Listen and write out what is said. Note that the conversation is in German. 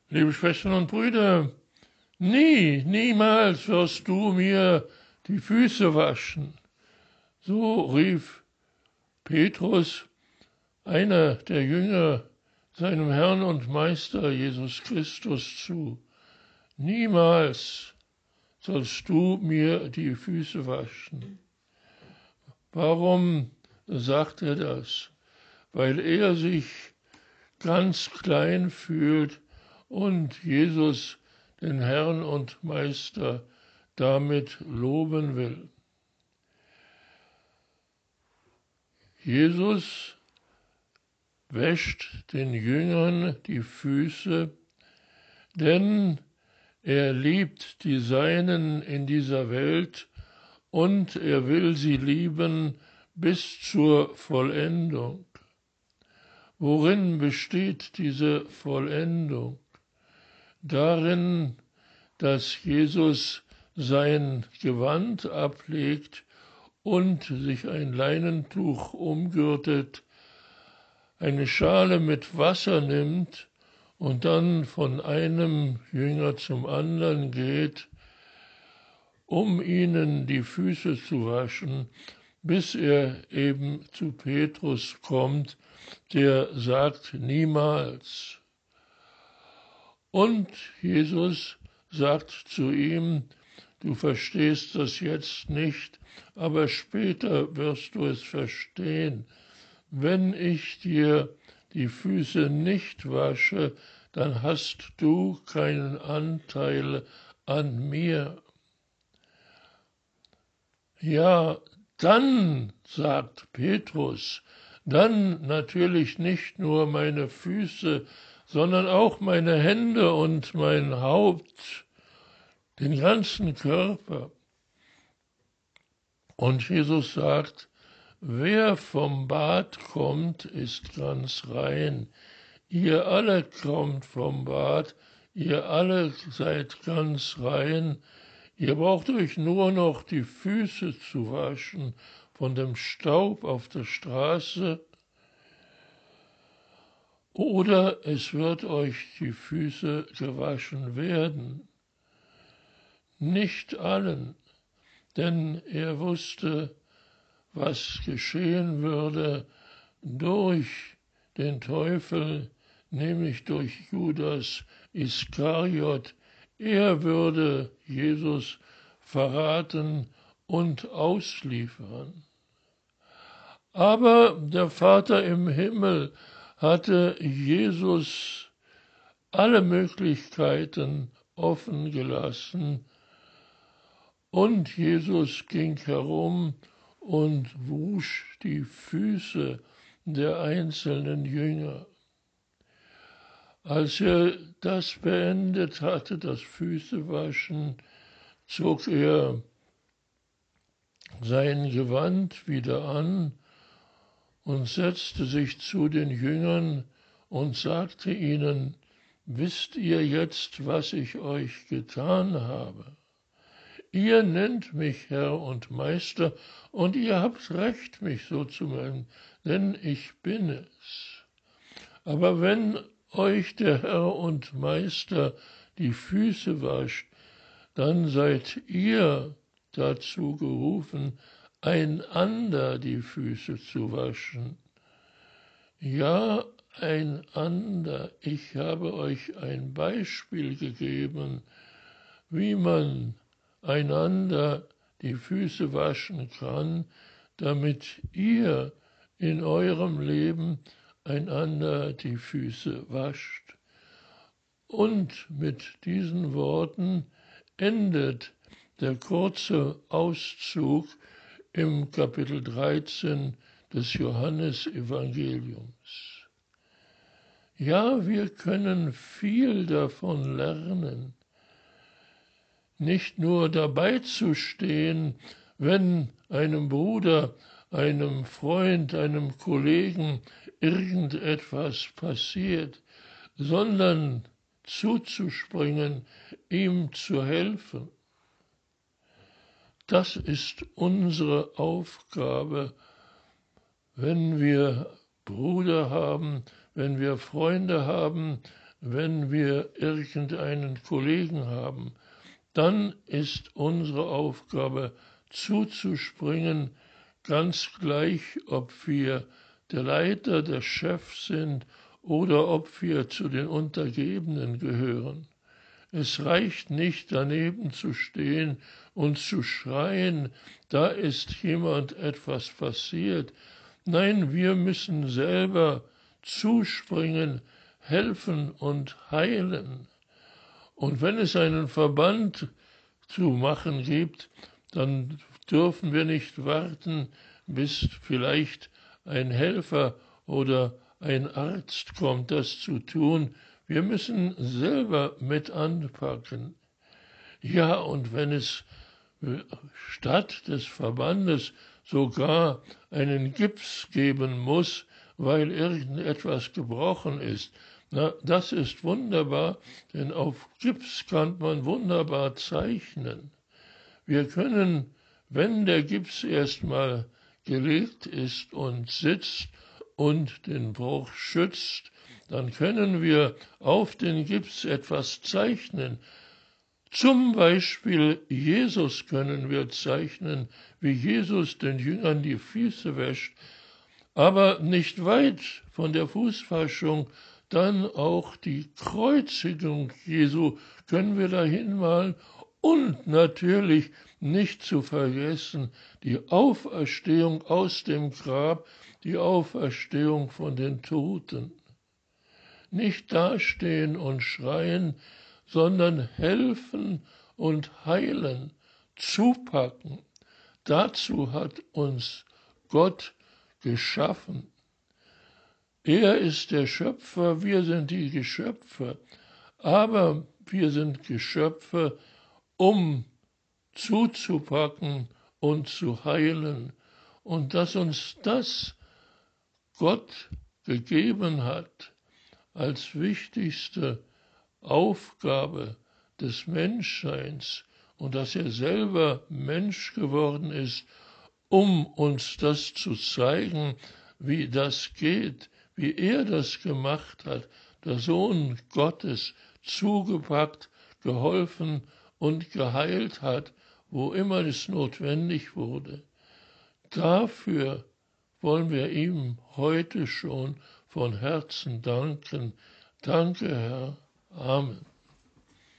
Liebe Schwestern und Brüder, niemals wirst du mir die Füße waschen. So rief Petrus, einer der Jünger, seinem Herrn und Meister Jesus Christus zu. Niemals sollst du mir die Füße waschen. Warum sagt er das? Weil er sich ganz klein fühlt und Jesus, den Herrn und Meister, damit loben will. Jesus wäscht den Jüngern die Füße, denn er liebt die Seinen in dieser Welt und er will sie lieben bis zur Vollendung. Worin besteht diese Vollendung? Darin, dass Jesus sein Gewand ablegt und sich ein Leinentuch umgürtet, eine Schale mit Wasser nimmt und dann von einem Jünger zum anderen geht, um ihnen die Füße zu waschen, bis er eben zu Petrus kommt, der sagt niemals. Und Jesus sagt zu ihm, du verstehst das jetzt nicht, aber später wirst du es verstehen. Wenn ich dir die Füße nicht wasche, dann hast du keinen Anteil an mir. Ja, dann, sagt Petrus, dann natürlich nicht nur meine Füße, sondern auch meine Hände und mein Haupt, den ganzen Körper. Und Jesus sagt, wer vom Bad kommt, ist ganz rein. Ihr alle kommt vom Bad, ihr alle seid ganz rein. Ihr braucht euch nur noch die Füße zu waschen von dem Staub auf der Straße, oder es wird euch die Füße gewaschen werden. Nicht allen, denn er wusste, was geschehen würde durch den Teufel, nämlich durch Judas Iskariot. Er würde Jesus verraten und ausliefern. Aber der Vater im Himmel hatte Jesus alle Möglichkeiten offen gelassen und Jesus ging herum und wusch die Füße der einzelnen Jünger. Als er das beendet hatte, das Füßewaschen, zog er sein Gewand wieder an und setzte sich zu den Jüngern und sagte ihnen, wisst ihr jetzt, was ich euch getan habe? Ihr nennt mich Herr und Meister, und ihr habt recht, mich so zu nennen, denn ich bin es. Aber wenn euch der Herr und Meister die Füße wascht, dann seid ihr dazu gerufen, einander die Füße zu waschen. Ja, einander. Ich habe euch ein Beispiel gegeben, wie man einander die Füße waschen kann, damit ihr in eurem Leben einander die Füße wascht. Und mit diesen Worten endet der kurze Auszug im Kapitel 13 des Johannesevangeliums. Ja, wir können viel davon lernen, nicht nur dabei zu stehen, wenn einem Bruder, einem Freund, einem Kollegen irgendetwas passiert, sondern zuzuspringen, ihm zu helfen. Das ist unsere Aufgabe, wenn wir Brüder haben, wenn wir Freunde haben, wenn wir irgendeinen Kollegen haben, dann ist unsere Aufgabe zuzuspringen, ganz gleich, ob wir der Leiter, der Chef sind oder ob wir zu den Untergebenen gehören. Es reicht nicht, daneben zu stehen und zu schreien, da ist jemand etwas passiert. Nein, wir müssen selber zuspringen, helfen und heilen. Und wenn es einen Verband zu machen gibt, dann dürfen wir nicht warten, bis vielleicht ein Helfer oder ein Arzt kommt, das zu tun. Wir müssen selber mit anpacken. Ja, und wenn es statt des Verbandes sogar einen Gips geben muss, weil irgendetwas gebrochen ist, na, das ist wunderbar, denn auf Gips kann man wunderbar zeichnen. Wir können, wenn der Gips erstmal gelegt ist und sitzt und den Bruch schützt, dann können wir auf den Gips etwas zeichnen. Zum Beispiel Jesus können wir zeichnen, wie Jesus den Jüngern die Füße wäscht, aber nicht weit von der Fußwaschung dann auch die Kreuzigung Jesu können wir dahin malen und natürlich nicht zu vergessen die Auferstehung aus dem Grab, die Auferstehung von den Toten. Nicht dastehen und schreien, sondern helfen und heilen, zupacken. Dazu hat uns Gott geschaffen. Er ist der Schöpfer, wir sind die Geschöpfe, aber wir sind Geschöpfe, um zuzupacken und zu heilen. Und dass uns das Gott gegeben hat als wichtigste Aufgabe des Menschseins und dass er selber Mensch geworden ist, um uns das zu zeigen, wie das geht, wie er das gemacht hat, der Sohn Gottes zugepackt, geholfen und geheilt hat, wo immer es notwendig wurde. Dafür wollen wir ihm heute schon von Herzen danken. Danke, Herr. Amen.